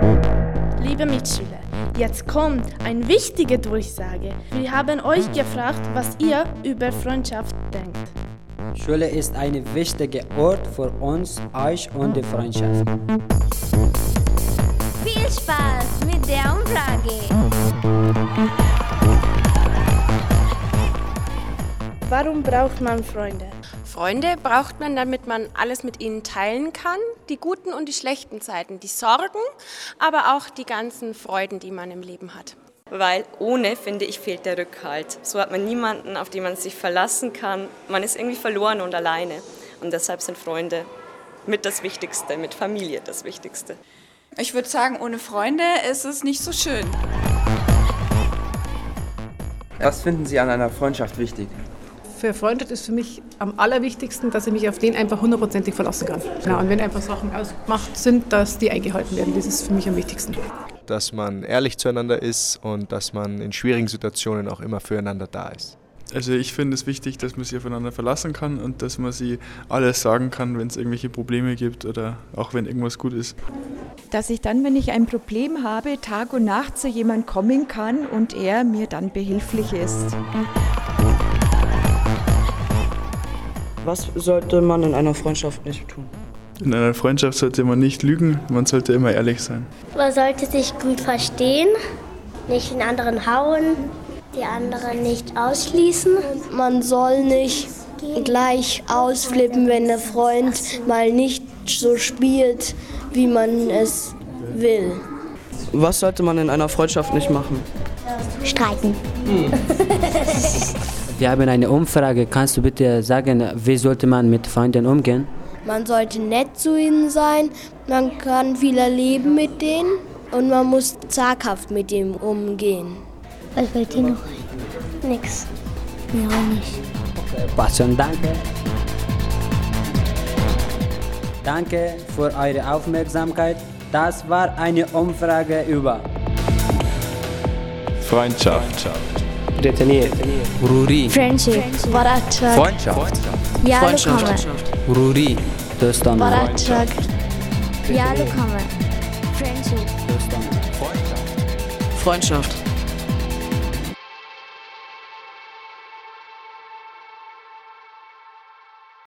Liebe Mitschüler, jetzt kommt eine wichtige Durchsage. Wir haben euch gefragt, was ihr über Freundschaft denkt. Schule ist ein wichtiger Ort für uns, euch und die Freundschaft. Viel Spaß mit der Umfrage! Warum braucht man Freunde? Freunde braucht man, damit man alles mit ihnen teilen kann, die guten und die schlechten Zeiten, die Sorgen, aber auch die ganzen Freuden, die man im Leben hat. Weil ohne, finde ich, fehlt der Rückhalt. So hat man niemanden, auf den man sich verlassen kann. Man ist irgendwie verloren und alleine. Und deshalb sind Freunde mit das Wichtigste, mit Familie das Wichtigste. Ich würde sagen, ohne Freunde ist es nicht so schön. Was finden Sie an einer Freundschaft wichtig? Für Freundschaft ist für mich am allerwichtigsten, dass ich mich auf den einfach 100%ig verlassen kann. Ja, und wenn einfach Sachen ausgemacht sind, dass die eingehalten werden, das ist für mich am wichtigsten. Dass man ehrlich zueinander ist und dass man in schwierigen Situationen auch immer füreinander da ist. Also ich finde es wichtig, dass man sich aufeinander verlassen kann und dass man sich alles sagen kann, wenn es irgendwelche Probleme gibt oder auch wenn irgendwas gut ist. Dass ich dann, wenn ich ein Problem habe, Tag und Nacht zu jemandem kommen kann und er mir dann behilflich ist. Was sollte man in einer Freundschaft nicht tun? In einer Freundschaft sollte man nicht lügen, man sollte immer ehrlich sein. Man sollte sich gut verstehen, nicht den anderen hauen, die anderen nicht ausschließen. Man soll nicht gleich ausflippen, wenn der Freund mal nicht so spielt, wie man es will. Was sollte man in einer Freundschaft nicht machen? Streiten. Wir haben eine Umfrage. Kannst du bitte sagen, wie sollte man mit Freunden umgehen? Man sollte nett zu ihnen sein, man kann viel erleben mit denen und man muss zaghaft mit ihm umgehen. Was wollt ihr noch? Nix. Mir auch nicht. Okay, passt schon, danke. Danke für eure Aufmerksamkeit. Das war eine Umfrage über Freundschaft. Ruri. Friendship. Freundschaft. Freundschaft. Ruri. Dostan. Friendship. Freundschaft.